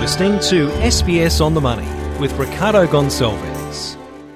listening to SBS On The Money with Ricardo Gonçalves.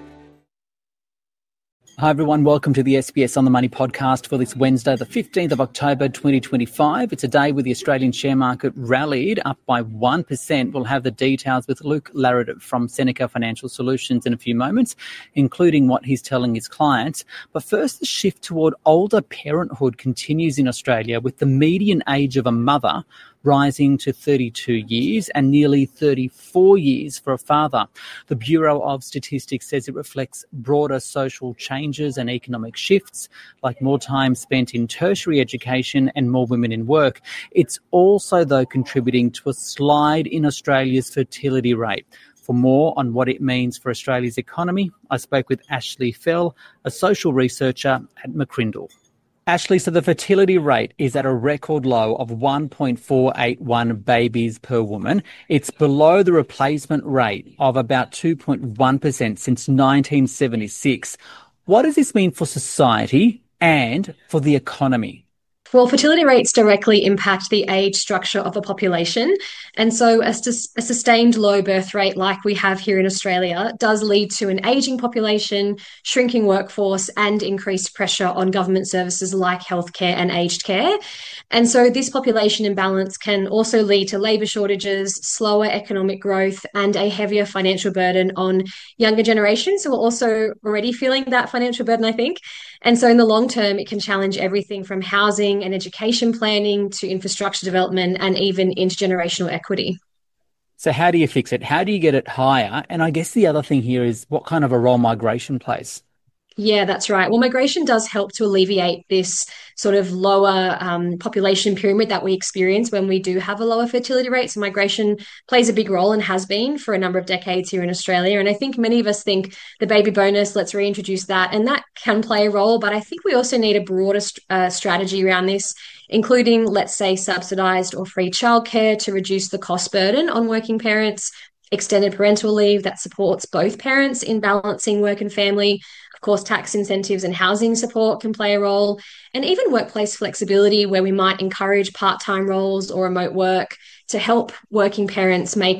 Hi everyone, welcome to the SBS On The Money podcast for this Wednesday, the 15th of October 2025. It's a day where the Australian share market rallied up by 1%. We'll have the details with Luke Larratt from Seneca Financial Solutions in a few moments, including what he's telling his clients. But first, the shift toward older parenthood continues in Australia, with the median age of a mother rising to 32 years and nearly 34 years for a father. The Bureau of Statistics says it reflects broader social changes and economic shifts, like more time spent in tertiary education and more women in work. It's also, though, contributing to a slide in Australia's fertility rate. For more on what it means for Australia's economy, I spoke with Ashley Fell, a social researcher at McCrindle. Ashley, so the fertility rate is at a record low of 1.481 babies per woman. It's below the replacement rate of about 2.1% since 1976. What does this mean for society and for the economy? Well, fertility rates directly impact the age structure of a population. And so a sustained low birth rate like we have here in Australia does lead to an ageing population, shrinking workforce, and increased pressure on government services like healthcare and aged care. And so this population imbalance can also lead to labour shortages, slower economic growth, and a heavier financial burden on younger generations who are also already feeling that financial burden, I think. And so in the long term, it can challenge everything from housing and education planning to infrastructure development and even intergenerational equity. So how do you fix it? How do you get it higher? And I guess the other thing here is what kind of a role migration plays. Yeah, that's right. Well, migration does help to alleviate this sort of lower population pyramid that we experience when we do have a lower fertility rate. So migration plays a big role and has been for a number of decades here in Australia. And I think many of us think the baby bonus, let's reintroduce that, and that can play a role. But I think we also need a broader strategy around this, including, let's say, subsidised or free childcare to reduce the cost burden on working parents, extended parental leave that supports both parents in balancing work and family. Of course, tax incentives and housing support can play a role, and even workplace flexibility where we might encourage part-time roles or remote work to help working parents make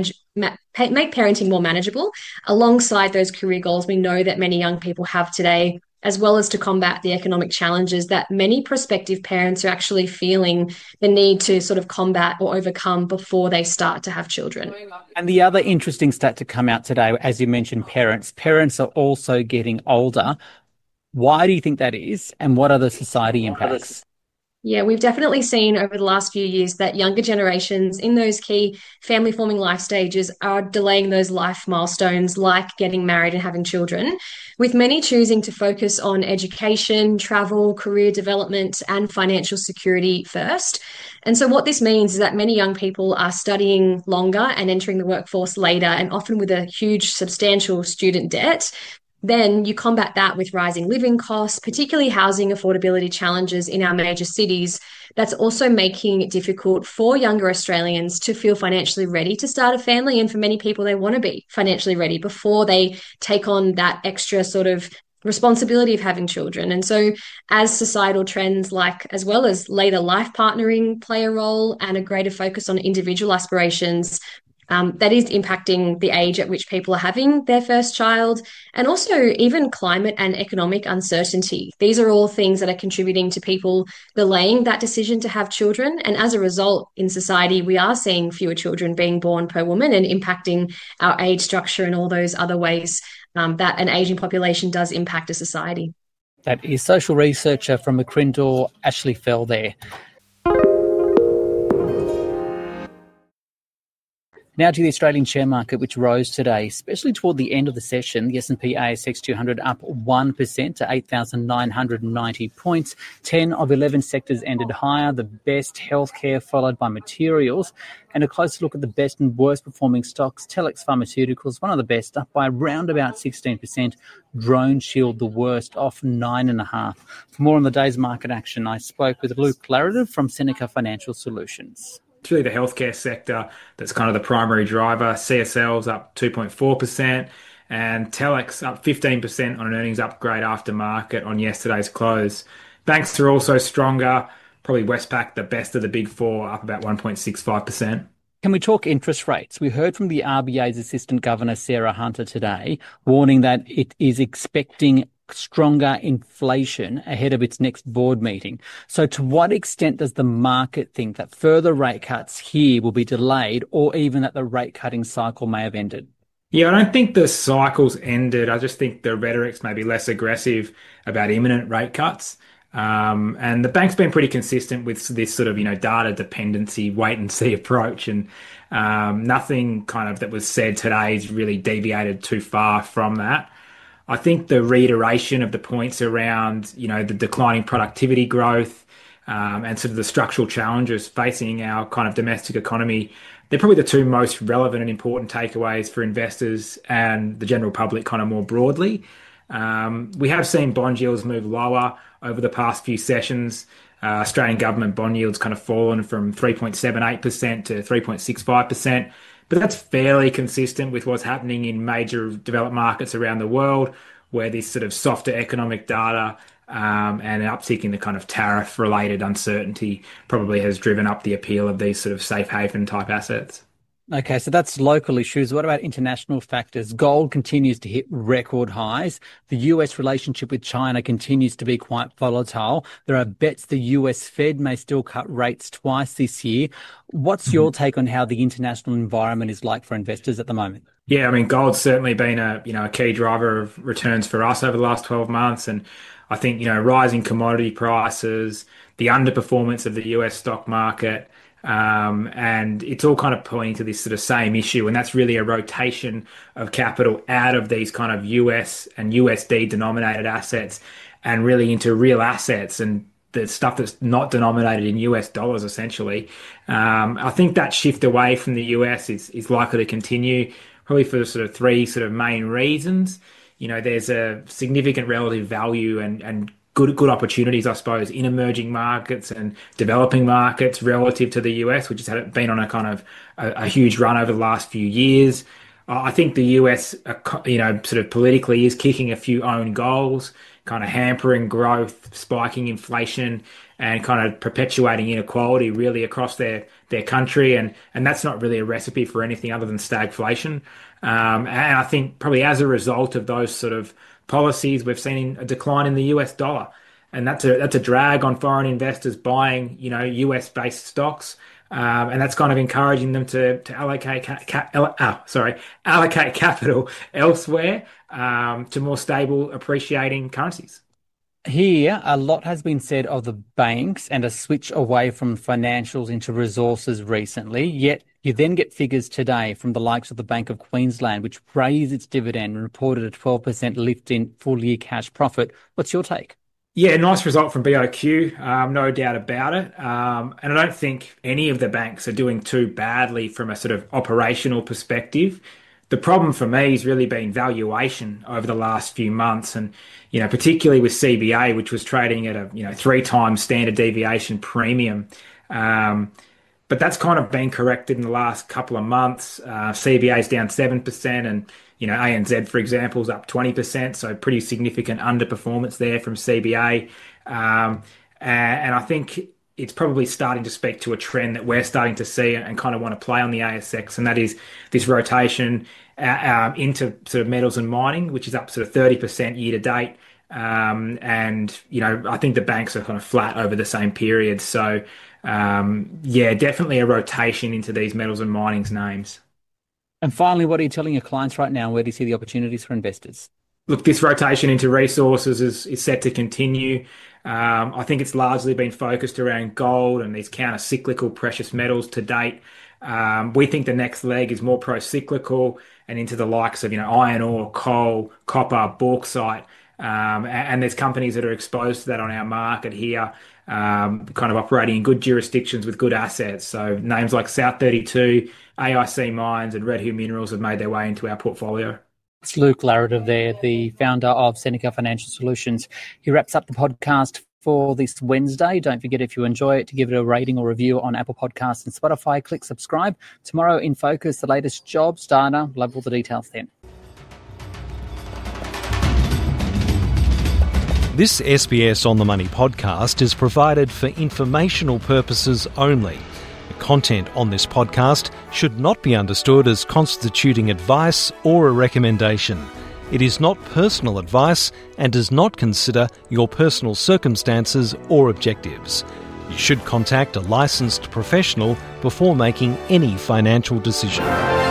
parenting more manageable alongside those career goals we know that many young people have today, as well as to combat the economic challenges that many prospective parents are actually feeling the need to sort of combat or overcome before they start to have children. And the other interesting stat to come out today, as you mentioned, parents are also getting older. Why do you think that is? And what are the society impacts? Yeah, we've definitely seen over the last few years that younger generations in those key family-forming life stages are delaying those life milestones like getting married and having children, with many choosing to focus on education, travel, career development, and financial security first. And so what this means is that many young people are studying longer and entering the workforce later, and often with a huge, substantial student debt. Then you combat that with rising living costs, particularly housing affordability challenges in our major cities. That's also making it difficult for younger Australians to feel financially ready to start a family. And for many people, they want to be financially ready before they take on that extra sort of responsibility of having children. And so as societal trends like as well as later life partnering play a role and a greater focus on individual aspirations, that is impacting the age at which people are having their first child, and also even climate and economic uncertainty. These are all things that are contributing to people delaying that decision to have children. And as a result, in society, we are seeing fewer children being born per woman and impacting our age structure and all those other ways that an aging population does impact a society. That is social researcher from McCrindle, Ashley Fell there. Now to the Australian share market, which rose today, especially toward the end of the session. The S&P ASX 200 up 1% to 8,990 points. 10 of 11 sectors ended higher, the best healthcare followed by materials. And a closer look at the best and worst performing stocks. Telix Pharmaceuticals, one of the best, up by around about 16%. Drone Shield, the worst, off 9.5%. For more on the day's market action, I spoke with Luke Larratt from Seneca Financial Solutions. It's really the healthcare sector that's kind of the primary driver. CSL's up 2.4% and Telix up 15% on an earnings upgrade after market on yesterday's close. Banks are also stronger. Probably Westpac, the best of the big four, up about 1.65%. Can we talk interest rates? We heard from the RBA's Assistant Governor, Sarah Hunter, today, warning that it is expecting stronger inflation ahead of its next board meeting. So to what extent does the market think that further rate cuts here will be delayed, or even that the rate cutting cycle may have ended? Yeah, I don't think the cycle's ended. I just think the rhetoric's maybe less aggressive about imminent rate cuts. And the bank's been pretty consistent with this sort of, data dependency, wait and see approach. And nothing kind of that was said today has really deviated too far from that. I think the reiteration of the points around, the declining productivity growth, and sort of the structural challenges facing our kind of domestic economy, they're probably the two most relevant and important takeaways for investors and the general public kind of more broadly. We have seen bond yields move lower over the past few sessions. Australian government bond yields kind of fallen from 3.78% to 3.65%. But that's fairly consistent with what's happening in major developed markets around the world, where this sort of softer economic data and an uptick in the kind of tariff-related uncertainty probably has driven up the appeal of these sort of safe haven type assets. Okay, so that's local issues. What about international factors? Gold continues to hit record highs. The US relationship with China continues to be quite volatile. There are bets the US Fed may still cut rates twice this year. What's your take on how the international environment is like for investors at the moment? Yeah, I mean, gold's certainly been a key driver of returns for us over the last 12 months. And I think, rising commodity prices, the underperformance of the US stock market, and it's all kind of pointing to this sort of same issue, and that's really a rotation of capital out of these kind of US and USD denominated assets and really into real assets and the stuff that's not denominated in US dollars, essentially. I think that shift away from the US is likely to continue, probably for sort of three sort of main reasons. There's a significant relative value and good opportunities, I suppose, in emerging markets and developing markets relative to the US, which has been on a kind of a huge run over the last few years. I think the US, sort of politically is kicking a few own goals, kind of hampering growth, spiking inflation, and kind of perpetuating inequality really across their country. And that's not really a recipe for anything other than stagflation. And I think probably as a result of those sort of policies, we've seen a decline in the US dollar, and that's a drag on foreign investors buying, US based stocks, and that's kind of encouraging them to allocate capital elsewhere to more stable, appreciating currencies. Here, a lot has been said of the banks and a switch away from financials into resources recently, yet you then get figures today from the likes of the Bank of Queensland, which raised its dividend and reported a 12% lift in full-year cash profit. What's your take? Yeah, nice result from BOQ, no doubt about it. And I don't think any of the banks are doing too badly from a sort of operational perspective. The problem for me has really been valuation over the last few months, and particularly with CBA, which was trading at a 3 times standard deviation premium. But that's kind of been corrected in the last couple of months. CBA is down 7%, and ANZ, for example, is up 20%. So pretty significant underperformance there from CBA, and I think it's probably starting to speak to a trend that we're starting to see and kind of want to play on the ASX, and that is this rotation into sort of metals and mining, which is up sort of 30% year to date. And I think the banks are kind of flat over the same period. So definitely a rotation into these metals and mining's names. And finally, what are you telling your clients right now? Where do you see the opportunities for investors? Look, this rotation into resources is set to continue. I think it's largely been focused around gold and these counter-cyclical precious metals to date. We think the next leg is more pro-cyclical and into the likes of iron ore, coal, copper, bauxite. And there's companies that are exposed to that on our market here, kind of operating in good jurisdictions with good assets. So names like South32, AIC Mines and Red Hill Minerals have made their way into our portfolio. It's Luke Larrative there, the founder of Seneca Financial Solutions. He wraps up the podcast for this Wednesday. Don't forget, if you enjoy it, to give it a rating or review on Apple Podcasts and Spotify. Click subscribe. Tomorrow in focus, the latest jobs data. We'll have all the details then. This SBS On The Money podcast is provided for informational purposes only. It content on this podcast should not be understood as constituting advice or a recommendation. It is not personal advice and does not consider your personal circumstances or objectives. You should contact a licensed professional before making any financial decision.